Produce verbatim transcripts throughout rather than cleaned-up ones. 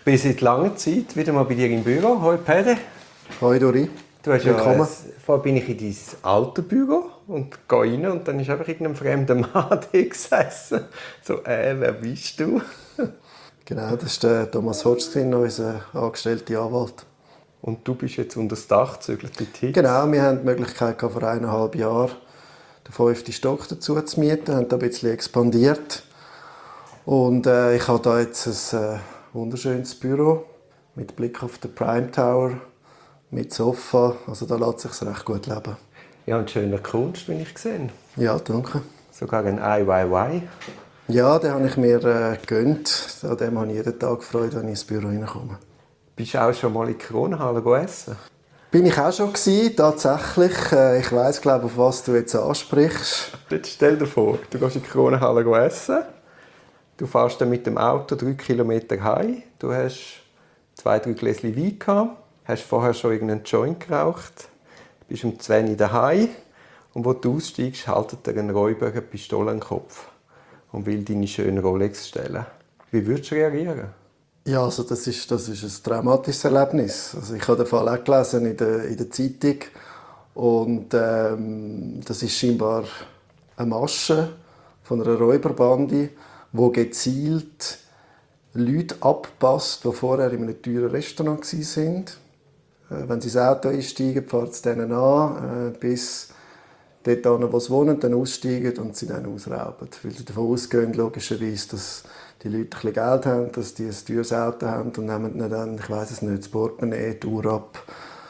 bin seit langer Zeit wieder mal bei dir im Büro. Hoi Pede. Hoi Dori. Du hast Willkommen. Ja, vorher bin ich in dein altes Büro und gehe rein und dann ist einfach irgendein fremder Mann da gesessen. So, äh, wer bist du? Genau, das ist der Thomas Hodgkin, unser angestellter Anwalt. Und du bist jetzt unter das Dach gezügelt bei T I T S? Genau, wir hatten die Möglichkeit vor eineinhalb Jahren den fünften Stock dazu zu mieten, haben da ein bisschen expandiert. Und äh, ich habe da jetzt ein äh, wunderschönes Büro mit Blick auf den Prime Tower, mit Sofa. Also da lässt es sich recht gut leben. Ja, und schöner Kunst, bin ich gesehen. Ja, danke. Sogar ein I Y Y. Ja, den habe ich mir äh, gegönnt. An dem habe ich jeden Tag Freude, wenn ich ins Büro reinkomme. Bist du auch schon mal in die Kronenhalle essen? Bin ich auch schon gewesen, tatsächlich. Äh, ich weiss, glaube auf was du jetzt ansprichst. Jetzt stell dir vor, du gehst in die Kronenhalle essen. Du fährst dann mit dem Auto drei Kilometer heim. Du hast zwei, drei Gläschen Wein gehabt. Hast vorher schon irgendeinen Joint geraucht. Du bist um zwei Uhr daheim. Und wo du aussteigst, haltet dir ein Räuber eine Pistole in den Kopf und will deine schöne Rolex stellen. Wie würdest du reagieren? Ja, also das ist, das ist ein dramatisches Erlebnis. Also ich habe den Fall auch gelesen in der, in der Zeitung. Und ähm, das ist scheinbar eine Masche von einer Räuberbande, die gezielt Leute abpasst, die vorher in einem teuren Restaurant waren. Äh, wenn sie ins Auto einsteigen, fahren sie denen an, äh, bis dort an, wo sie wohnen, dann aussteigen und sie dann ausrauben. Weil sie davon ausgehen, logischerweise, dass die Leute ein bisschen Geld haben, dass die ein teures Auto haben und nehmen ihnen dann, ich weiss es nicht, das Portemonnaie, die Uhr ab.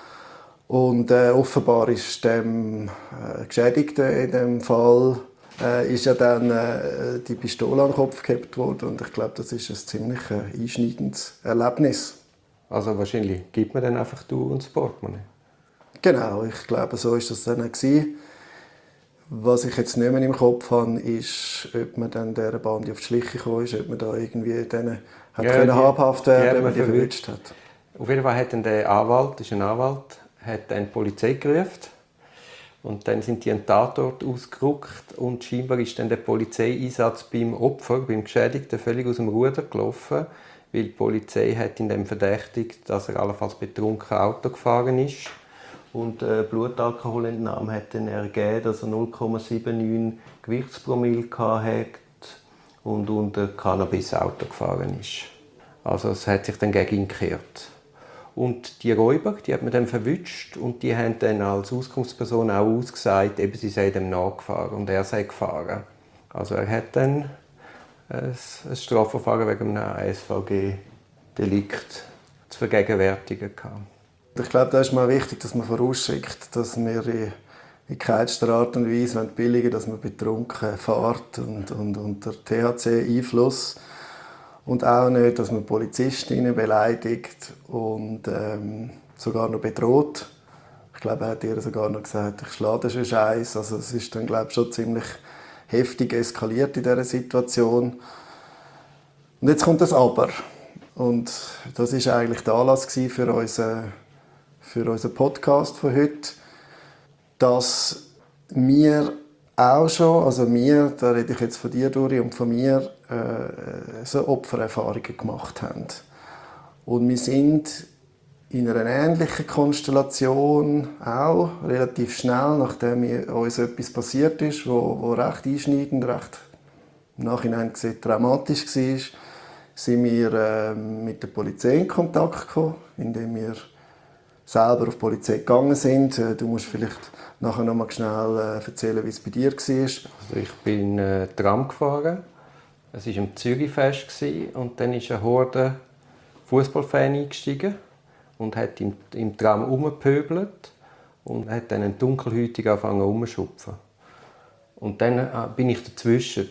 Und äh, offenbar ist dem äh, Geschädigten in dem Fall äh, ist ja dann äh, die Pistole an den Kopf gehabt worden und ich glaube, das ist ein ziemlich äh, einschneidendes Erlebnis. Also wahrscheinlich gibt man dann einfach du und das Portemonnaie. Genau, ich glaube, so ist das dann auch gewesen. Was ich jetzt nicht mehr im Kopf habe, ist, ob man dann dieser Bande auf die Schliche gekommen ist, ob man da irgendwie denen hat Ja, können die- habhaft werden, die wenn man hat die man verwünscht hat. Auf jeden Fall hat dann der Anwalt, das ist ein Anwalt, hat dann die Polizei gerufen. Und dann sind die an den Tatort ausgerückt und scheinbar ist dann der Polizeieinsatz beim Opfer, beim Geschädigten, völlig aus dem Ruder gelaufen, weil die Polizei hat ihn dann verdächtigt, dass er allenfalls betrunken Auto gefahren ist. Und äh, Blutalkoholentnahme hat dann ergeben, dass er null Komma neunundsiebzig Gewichtspromille hatte und unter Cannabis Auto gefahren ist. Also es hat sich dann gegen ihn gekehrt. Und die Räuber, die hat man dann verwünscht und die haben dann als Auskunftsperson auch ausgesagt, eben sie sei dem nachgefahren und er sei gefahren. Also er hat dann ein, ein Strafverfahren wegen einem S V G-Delikt zu vergegenwärtigen gehabt. Ich glaube, da ist mal wichtig, dass man vorausschickt, dass wir in, in keinster Art und Weise billigen, dass man betrunken fährt und, und unter T H C-Einfluss. Und auch nicht, dass man Polizistinnen beleidigt und ähm, sogar noch bedroht. Ich glaube, er hat ihr sogar noch gesagt, ich schlage schon Scheiß. Also es ist dann, glaube ich, schon ziemlich heftig eskaliert in dieser Situation. Und jetzt kommt das Aber. Und das ist eigentlich der Anlass für unseren, für unseren Podcast von heute, dass wir auch schon, also wir, da rede ich jetzt von dir, Dori, und von mir, äh, so Opfererfahrungen gemacht haben. Und wir sind in einer ähnlichen Konstellation auch relativ schnell, nachdem uns etwas passiert ist, wo, wo recht einschneidend, recht im Nachhinein gesehen dramatisch war, sind wir äh, mit der Polizei in Kontakt gekommen, indem wir selber auf die Polizei gegangen sind. Du musst vielleicht nachher noch mal schnell äh, erzählen, wie es bei dir war. Also ich bin äh, Tram gefahren. Es war am Zürichfest und dann ist eine Horde Fußballfan eingestiegen und hat im, im Tram herumgepöbelt und hat dann einen Dunkelhäutigen angefangen herumzuschupfen. Und dann äh, bin ich dazwischen.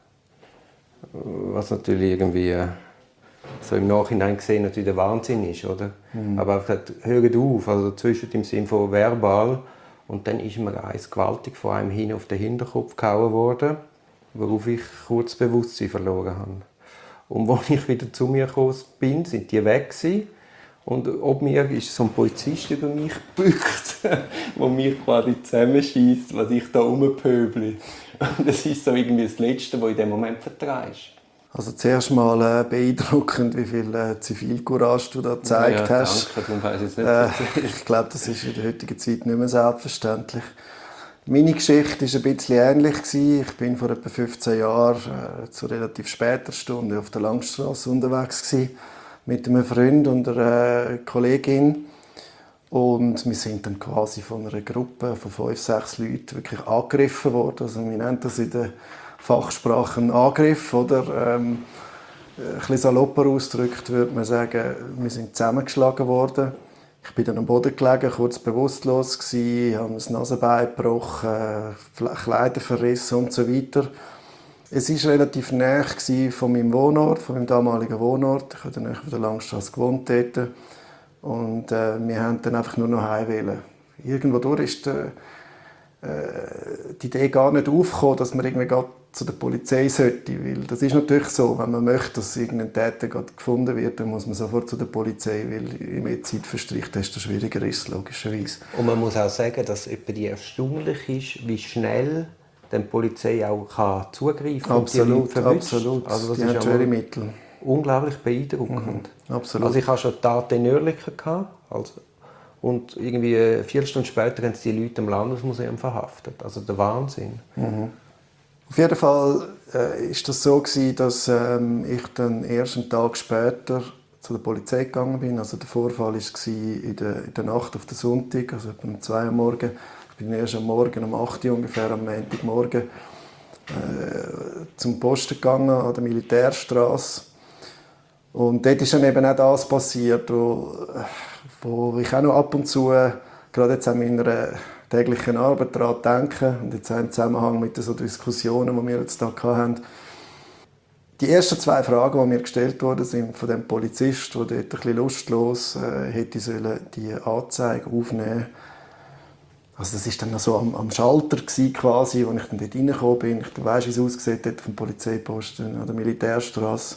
Was natürlich irgendwie äh, so im Nachhinein gesehen natürlich der Wahnsinn ist, oder? Mhm. Aber einfach gesagt, hört auf, also dazwischen im Sinne von verbal. Und dann ist mir eins gewaltig von einem hin auf den Hinterkopf gehauen worden, worauf ich kurz das Bewusstsein verloren habe. Und als ich wieder zu mir gekommen bin, sind die weg gewesen. Und ob mir ist so ein Polizist über mich gebückt, der mich quasi zusammenschießt, was ich da rumpöble. Und das ist so irgendwie das Letzte, was in dem Moment vertreibst. Also zuerst mal äh, beeindruckend, wie viel äh, Zivilcourage du da gezeigt ja, hast. Danke, darum weiss ich, nicht äh, ich glaube, das ist in der heutigen Zeit nicht mehr selbstverständlich. Meine Geschichte war ein bisschen ähnlich. Ich bin vor etwa fünfzehn Jahren äh, zu relativ später Stunde auf der Langstrasse unterwegs gewesen, mit einem Freund und einer Kollegin. Und wir sind dann quasi von einer Gruppe von fünf, sechs Leuten wirklich angegriffen worden. Also wir nennen das in der Fachsprache einen Angriff. Oder? Ähm, ein bisschen salopper ausgedrückt würde man sagen, wir sind zusammengeschlagen worden. Ich bin dann am Boden gelegen, kurz bewusstlos gsi, habe das Nasenbein gebrochen, Kleider verrissen und so weiter. Es war relativ nahe von meinem Wohnort, von meinem damaligen Wohnort. Ich habe dann auf der Langstrasse gewohnt dort. Und äh, wir haben dann einfach nur noch heim wollen. Irgendwo durch ist die, äh, die Idee gar nicht aufgekommen, dass man irgendwie gerade zu der Polizei sollte. Weil das ist natürlich so, wenn man möchte, dass irgendein Täter gerade gefunden wird, dann muss man sofort zu der Polizei, weil je mehr Zeit verstricht, desto schwieriger ist es logischerweise. Und man muss auch sagen, dass es etwa erstaunlich ist, wie schnell die Polizei auch kann zugreifen kann. Absolut, absolut. Also das die ist haben Mittel. Unglaublich beeindruckend. Mhm, absolut. Also ich hatte schon Tat in Oerlikon, also, und irgendwie eine Viertelstunde später haben sie die Leute im Landesmuseum verhaftet. Also der Wahnsinn. Mhm. Auf jeden Fall äh, ist das so gewesen, dass ähm, ich dann erst einen Tag später zu der Polizei gegangen bin. Also der Vorfall war in der, in der Nacht auf den Sonntag, also um zwei Uhr morgens. Ich bin erst am Morgen, um acht Uhr ungefähr, am Montagmorgen äh, zum Posten gegangen, an der Militärstraße. Und dort ist dann eben auch das passiert, wo, wo ich auch noch ab und zu, gerade jetzt an meiner täglichen Arbeit daran denke, und jetzt auch im Zusammenhang mit den so Diskussionen, die wir jetzt hier hatten. Die ersten zwei Fragen, die mir gestellt wurden, sind von dem Polizist, der dort ein bisschen lustlos äh, hätte sollen, die Anzeige aufnehmen. Also das war dann noch so am, am Schalter gewesen, quasi, als ich dann dort reingekommen bin. Ich weiss, wie es aussieht dort auf dem Polizeiposten an der Militärstraße.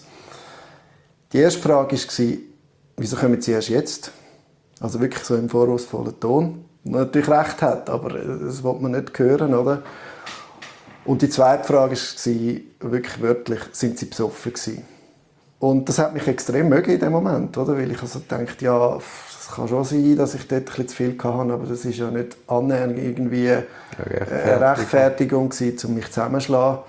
Die erste Frage war, wieso kommen Sie erst jetzt? Also wirklich so im vorwurfsvollen Ton. Man natürlich recht hat, aber das will man nicht hören, oder? Und die zweite Frage war wirklich wörtlich, sind Sie besoffen gewesen? Und das hat mich extrem mögen in dem Moment, oder? Weil ich also dachte, ja, es kann schon sein, dass ich dort ein bisschen zu viel hatte, aber das ist ja nicht annähernd irgendwie eine Rechtfertigung gewesen, um mich zusammenzuschlagen.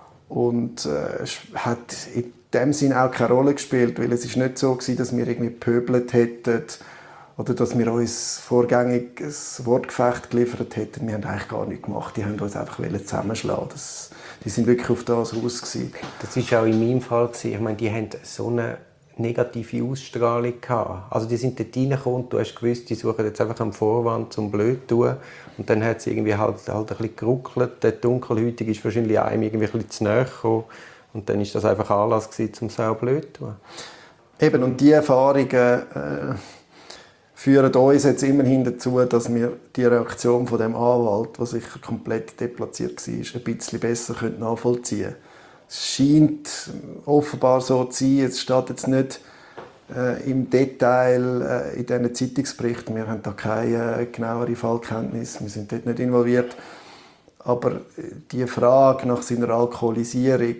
Und äh, es hat in dem Sinne auch keine Rolle gespielt, weil es ist nicht so gewesen, dass wir irgendwie gepöbelt hätten oder dass wir uns vorgängig ein Wortgefecht geliefert hätten. Wir haben eigentlich gar nichts gemacht. Die haben uns einfach zusammenschlagen. Das, die sind wirklich auf das aus gewesen. Das war auch in meinem Fall. Ich meine, die hatten so eine negative Ausstrahlung gehabt. Also die sind dort reingekommen und du hast gewusst, die suchen jetzt einfach einen Vorwand zum blöd zu tun. Und dann hat es irgendwie halt, halt ein bisschen geruckelt. Der Dunkelhäutige ist wahrscheinlich einem irgendwie ein bisschen zu nahe gekommen. Und dann war das einfach Anlass gewesen, um es auch blöd zu tun. Eben, und diese Erfahrungen äh, führen uns jetzt immerhin dazu, dass wir die Reaktion von dem Anwalt, die sicher komplett deplatziert war, ein bisschen besser nachvollziehen können. Es scheint offenbar so zu sein, es steht jetzt nicht äh, im Detail äh, in diesen Zeitungsberichten, wir haben da keine äh, genauere Fallkenntnis, wir sind dort nicht involviert, aber die Frage nach seiner Alkoholisierung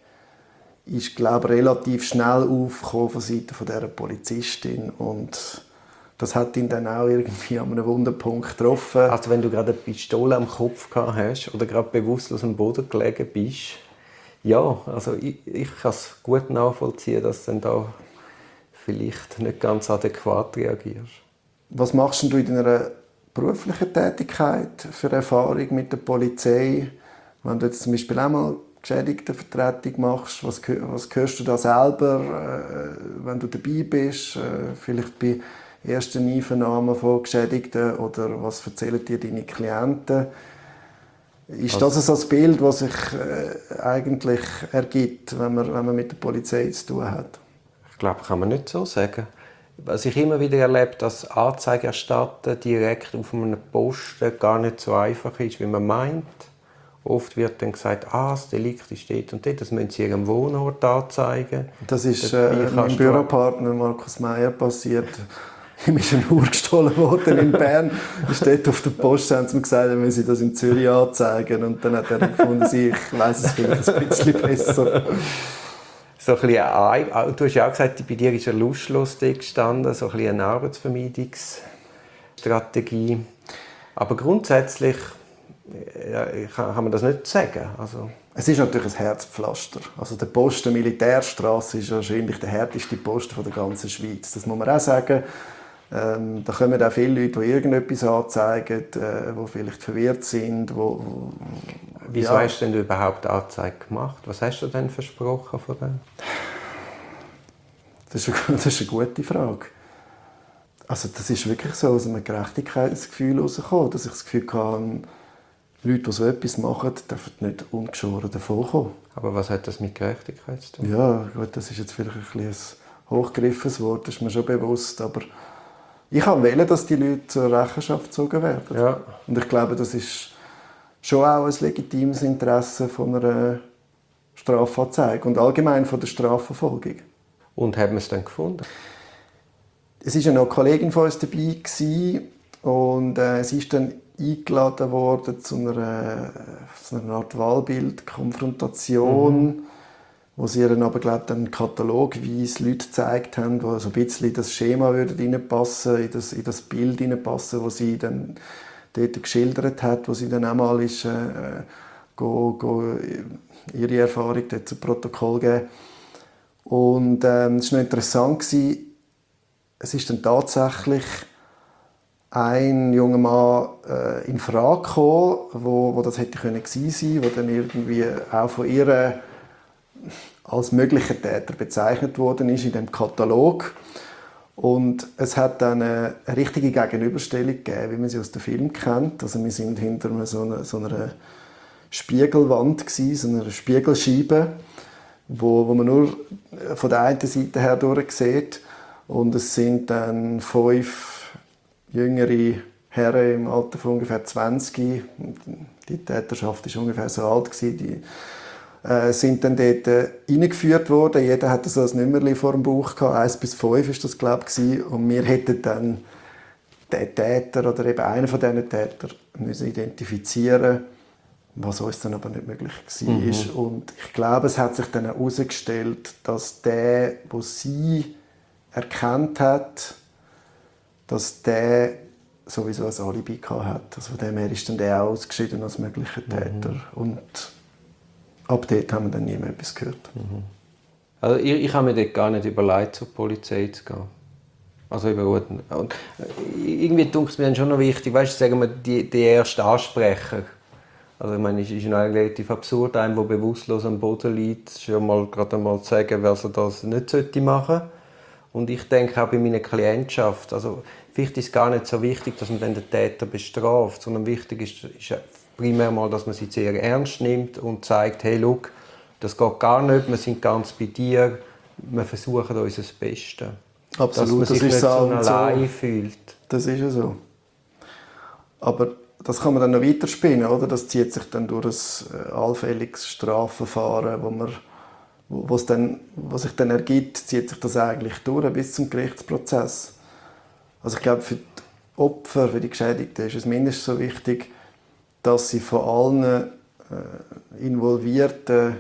ist, glaube ich, relativ schnell aufgekommen von Seiten von dieser Polizistin und das hat ihn dann auch irgendwie an einem Wunderpunkt getroffen. Also wenn du gerade eine Pistole am Kopf gehabt hast oder gerade bewusstlos am Boden gelegen bist, ja, also ich, ich kann es gut nachvollziehen, dass du dann da vielleicht nicht ganz adäquat reagierst. Was machst du in deiner beruflichen Tätigkeit für Erfahrung mit der Polizei? Wenn du jetzt zum Beispiel auch mal Geschädigtenvertretung machst, was, was hörst du da selber, äh, wenn du dabei bist? Äh, vielleicht bei ersten Einvernahmen von Geschädigten oder was erzählen dir deine Klienten? Ist das so das Bild, das sich äh, eigentlich ergibt, wenn man, wenn man mit der Polizei zu tun hat? Ich glaube, kann man nicht so sagen. Was ich immer wieder erlebe, dass Anzeige erstatten direkt auf einem Posten gar nicht so einfach ist, wie man meint. Oft wird dann gesagt, ah, das Delikt ist dort und dort, das müssen Sie Ihrem Wohnort anzeigen. Das ist äh, meinem Büropartner Markus Meyer passiert. Ihm ist eine Uhr gestohlen worden in Bern. Er steht auf der Post, haben sie mir gesagt, er müsse das in Zürich anzeigen. Und dann hat er gefunden, ich weiss es vielleicht ein bisschen besser. so ein bisschen ein, du hast ja auch gesagt, bei dir ist ein Lustschluss gestanden, so ein bisschen eine Arbeitsvermeidungsstrategie. Aber grundsätzlich ja, kann man das nicht sagen. Also es ist natürlich ein Herzpflaster. Also der Posten Militärstraße ist wahrscheinlich der härteste Posten der ganzen Schweiz. Das muss man auch sagen. Ähm, da kommen auch viele Leute, die irgendetwas anzeigen, äh, die vielleicht verwirrt sind. Wo, wo, Wieso ja. hast du denn überhaupt Anzeige gemacht? Was hast du denn versprochen von dem? Das ist, eine, das ist eine gute Frage. Also das ist wirklich so aus einem Gerechtigkeitsgefühl herausgekommen, dass ich das Gefühl hatte, Leute, die so etwas machen, dürfen nicht ungeschoren davonkommen. Aber was hat das mit Gerechtigkeit zu tun? Ja, gut, das ist jetzt vielleicht ein, ein hochgegriffenes Wort, das ist mir schon bewusst, aber ich wollte, dass die Leute zur Rechenschaft gezogen werden. Ja. Und ich glaube, das ist schon auch ein legitimes Interesse von einer Strafanzeige und allgemein von der Strafverfolgung. Und haben wir es dann gefunden? Es war ja noch eine Kollegin von uns dabei und äh, sie ist dann eingeladen worden zu einer, zu einer Art Wahlbildkonfrontation, mhm. wo sie ihr dann aber, glaube ich, dann katalogweise Leute gezeigt haben, die so ein bisschen in das Schema reinpassen, in das, in das Bild reinpassen, das sie dann dort geschildert hat, wo sie dann einmal ist, äh, go, go ihre Erfahrung dort zu Protokoll geben. Und ähm, es war noch interessant, es ist dann tatsächlich ein junger Mann äh, in Frage gekommen, wo, wo das hätte können gewesen sein, wo dann irgendwie auch von ihr als möglicher Täter bezeichnet worden ist in dem Katalog. Und es hat dann eine, eine richtige Gegenüberstellung gegeben, wie man sie aus dem Film kennt. Also wir sind hinter so einer, so einer Spiegelwand gewesen, so einer Spiegelscheibe, wo, wo man nur von der einen Seite her durch sieht. Und es sind dann fünf jüngere Herren im Alter von ungefähr zwanzig. Die Täterschaft war ungefähr so alt gewesen. Die äh, sind dann dort äh, eingeführt worden. Jeder hatte so ein Nummerchen vor dem Bauch gehabt. eins bis fünf war das, glaube ich. Und wir hätten dann den Täter oder eben einen von diesen Tätern müssen identifizieren, was uns dann aber nicht möglich war. Mhm. Und ich glaube, es hat sich dann herausgestellt, dass der, den sie erkannt hat, dass der sowieso ein Alibi hatte. Also von dem her ist dann der auch ausgeschieden als möglicher Täter. Mhm. Und ab dort haben wir dann nie mehr etwas gehört. Mhm. Also ich, ich habe mir dort gar nicht überlegt, zur Polizei zu gehen. Also über und irgendwie denke es mir dann schon noch wichtig, weißt du, sagen wir, die, die ersten Ansprecher. Also ich meine, es ist relativ absurd, einem, der bewusstlos am Boden liegt, schon mal gerade einmal zu sagen, wer so das nicht machen sollte. Und ich denke auch bei meiner Klientschaft, also vielleicht ist es gar nicht so wichtig, dass man dann den Täter bestraft, sondern wichtig ist, ist primär mal, dass man sie sehr ernst nimmt und zeigt, hey, schau, das geht gar nicht, wir sind ganz bei dir, wir versuchen unser Bestes. Absolut, dass man das sich ist nicht so allein so. fühlt. Das ist ja so. Aber das kann man dann noch weiterspinnen, oder? Das zieht sich dann durch ein allfälliges Strafverfahren, wo man Was, dann, was sich dann ergibt, zieht sich das eigentlich durch bis zum Gerichtsprozess. Also ich glaube, für die Opfer, für die Geschädigten ist es mindestens so wichtig, dass sie von allen äh, involvierten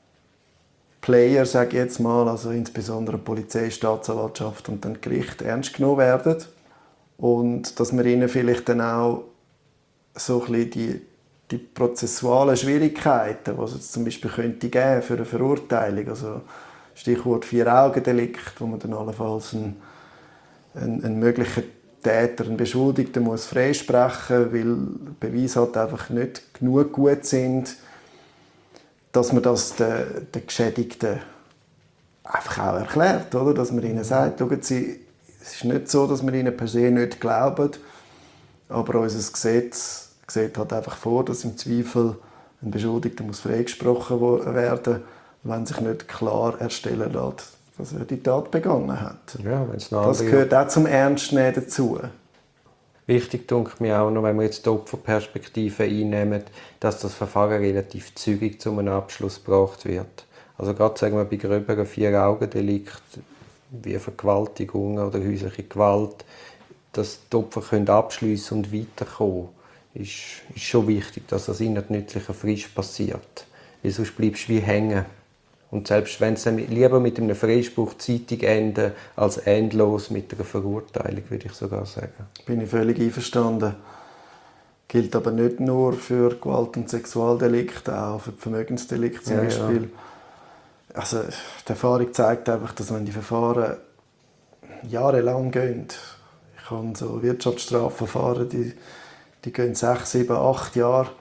Player, sage ich jetzt mal, also insbesondere Polizei, Staatsanwaltschaft und dann Gericht ernst genommen werden und dass man ihnen vielleicht dann auch so ein bisschen die die prozessualen Schwierigkeiten, die es zum Beispiel könnte geben für eine Verurteilung, also Stichwort Vier-Augen-Delikt, wo man dann allenfalls einen, einen, einen möglichen Täter, einen Beschuldigten muss freisprechen, weil Beweise halt einfach nicht genug gut sind, dass man das den, den Geschädigten einfach auch erklärt, oder? Dass man ihnen sagt, schauen Sie, es ist nicht so, dass wir ihnen per se nicht glauben, aber unser Gesetz sieht halt einfach vor, dass im Zweifel ein Beschuldigter muss freigesprochen werden, wenn sich nicht klar erstellen lässt, dass er die Tat begangen hat. Ja, das gehört auch zum Ernstnehmen dazu. Wichtig denke mir auch noch, wenn wir jetzt die Opferperspektive einnehmen, dass das Verfahren relativ zügig zu einem Abschluss gebracht wird. Also gerade sagen wir bei gröberen Vier-Augen-Delikten wie Vergewaltigung oder häusliche Gewalt, dass die Opfer abschliessen und weiterkommen. Ist, ist schon wichtig, dass das innerlich frisch passiert. Weil sonst bleibst du wie hängen. Und selbst wenn es lieber mit einem Freispruch zeitig enden, als endlos mit einer Verurteilung, würde ich sogar sagen. Bin ich völlig einverstanden. Gilt aber nicht nur für Gewalt- und Sexualdelikte, auch für Vermögensdelikte zum Ja, Beispiel. Ja. Also, die Erfahrung zeigt einfach, dass wenn die Verfahren jahrelang gehen, ich habe so Wirtschaftsstrafverfahren, die, die gehen sechs, sieben, acht Jahre.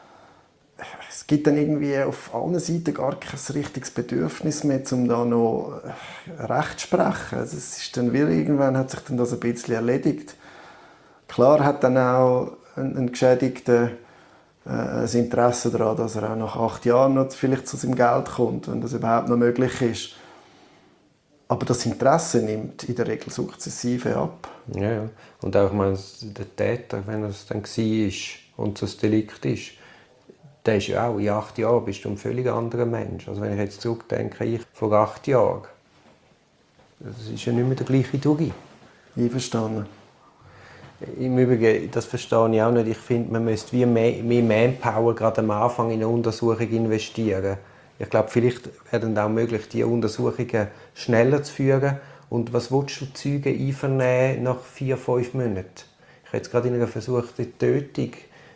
Es gibt dann irgendwie auf allen Seiten gar kein richtiges Bedürfnis mehr, um da noch Recht zu sprechen. Also es ist dann wieder, irgendwann hat sich dann das ein bisschen erledigt. Klar hat dann auch ein, ein Geschädigter äh, ein Interesse daran, dass er auch nach acht Jahren noch vielleicht zu seinem Geld kommt, wenn das überhaupt noch möglich ist. Aber das Interesse nimmt in der Regel sukzessive ab. Ja, ja. Und auch, ich meine, der Täter, wenn er es dann war und so ein Delikt ist, der ist ja auch, in acht Jahren bist du ein völlig anderer Mensch. Also wenn ich jetzt zurückdenke, ich vor acht Jahren, das ist ja nicht mehr der gleiche Dugi. Einverstanden. Im Übrigen, das verstehe ich auch nicht. Ich finde, man müsste wie mehr, mehr Manpower gerade am Anfang in eine Untersuchung investieren. Ich glaube, vielleicht wäre dann auch möglich, diese Untersuchungen schneller zu führen. Und was willst du Zeugen einvernehmen nach vier, fünf Monaten? Ich habe jetzt gerade in einer versuchten Tötung,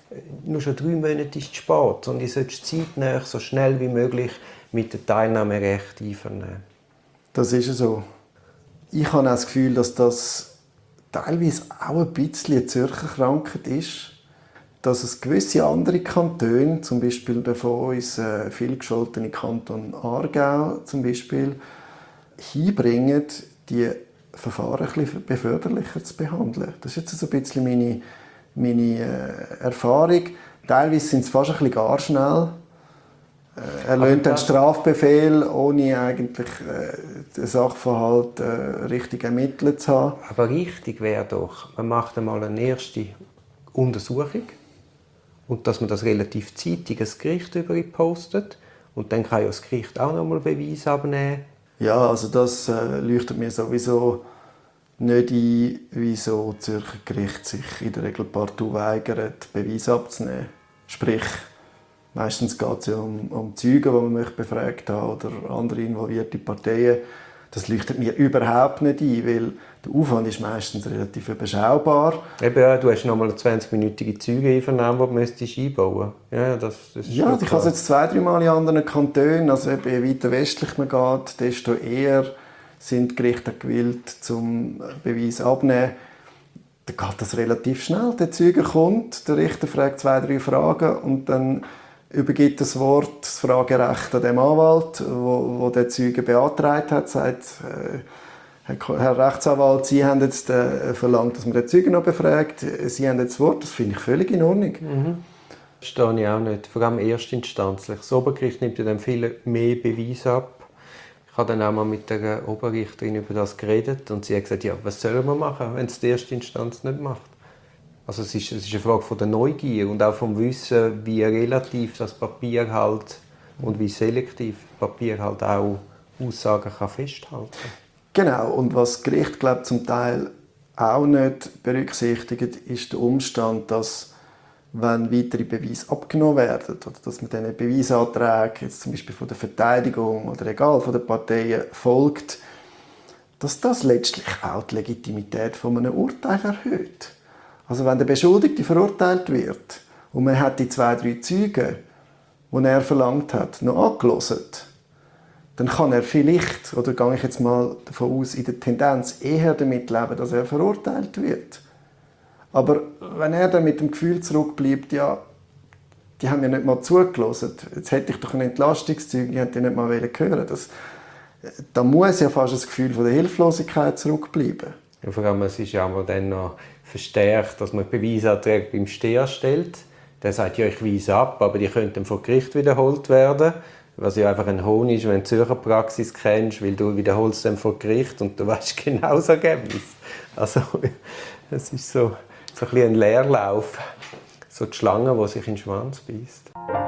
nur schon drei Monate ist zu spät. Und ich sollte zeitnah, so schnell wie möglich, mit dem Teilnahmerecht einvernehmen. Das ist so. Ich habe auch das Gefühl, dass das teilweise auch ein bisschen eine Zürcher Krankheit ist, dass es gewisse andere Kantone, zum Beispiel der von uns äh, vielgescholtene Kanton Aargau zum Beispiel, hinbringen, die Verfahren ein bisschen beförderlicher zu behandeln. Das ist jetzt so ein bisschen meine, meine äh, Erfahrung. Teilweise sind es fast ein bisschen gar schnell. Äh, er löhnt den Strafbefehl, ohne eigentlich äh, den Sachverhalt äh, richtig ermittelt zu haben. Aber richtig wäre doch, man macht einmal eine erste Untersuchung und dass man das relativ zeitig ins Gericht postet und dann kann ja das Gericht auch noch mal Beweis abnehmen. Ja, also das äh, leuchtet mir sowieso nicht ein, wieso das Zürcher Gericht sich in der Regel partout weigert, Beweise abzunehmen. Sprich, meistens geht es ja um, um Zeugen, die man möchte befragt haben oder andere involvierte Parteien. Das leuchtet mir überhaupt nicht ein, weil der Aufwand ist meistens relativ überschaubar. Eben, ja, du hast noch mal eine zwanzig-minütige Zeugeneinvernahme, die du einbauen müsstest. Ja, das, das ist ja, ich habe es jetzt zwei, drei Mal in anderen Kantonen. Also eben, je weiter westlich man geht, desto eher sind die Gerichte gewillt, zum Beweis abzunehmen. Dann geht das relativ schnell. Der Zeuge kommt, der Richter fragt zwei, drei Fragen und dann übergibt das Wort, das Fragerecht an dem Anwalt, wo, wo der Zeuge beantragt hat, sagt, äh, Herr Rechtsanwalt, Sie haben jetzt äh, verlangt, dass man den Zeugen noch befragt. Sie haben jetzt das Wort, das finde ich völlig in Ordnung. Mhm. Das verstehe ich auch nicht, vor allem erstinstanzlich. Das Obergericht nimmt ja dann viel mehr Beweise ab. Ich habe dann auch mal mit der Oberrichterin über das geredet und sie hat gesagt, ja, was soll man machen, wenn es die erste Instanz nicht macht? Also es ist, es ist eine Frage von der Neugier und auch vom Wissen, wie relativ das Papier halt und wie selektiv das Papier halt auch Aussagen kann festhalten kann. Genau, und was das Gericht, glaube ich, zum Teil auch nicht berücksichtigt, ist der Umstand, dass, wenn weitere Beweise abgenommen werden, oder dass man diesen Beweisanträgen, jetzt zum Beispiel von der Verteidigung oder egal von den Parteien, folgt, dass das letztlich auch die Legitimität von einem Urteil erhöht. Also wenn der Beschuldigte verurteilt wird und man hat die zwei, drei Zeugen, die er verlangt hat, noch angehört, dann kann er vielleicht, oder gehe ich jetzt mal davon aus, in der Tendenz eher damit leben, dass er verurteilt wird. Aber wenn er dann mit dem Gefühl zurückbleibt, ja, die haben mir nicht mal zugelassen, jetzt hätte ich doch ein Entlastungszeug, die hätte ich nicht mal hören. Das, da muss ja fast das Gefühl von der Hilflosigkeit zurückbleiben. Ja, vor allem, es ist ja auch dann noch verstärkt, dass man Beweisanträge beim Steher stellt. Der sagt, ja, ich weise ab, aber die könnten vor Gericht wiederholt werden. Was ja einfach ein Hohn ist, wenn du die Zürcher Praxis kennst, weil du wiederholst dann vor Gericht und du weißt genau das Ergebnis. Also, es ist so, so ein bisschen ein Leerlauf. So die Schlange, die sich in den Schwanz beißt.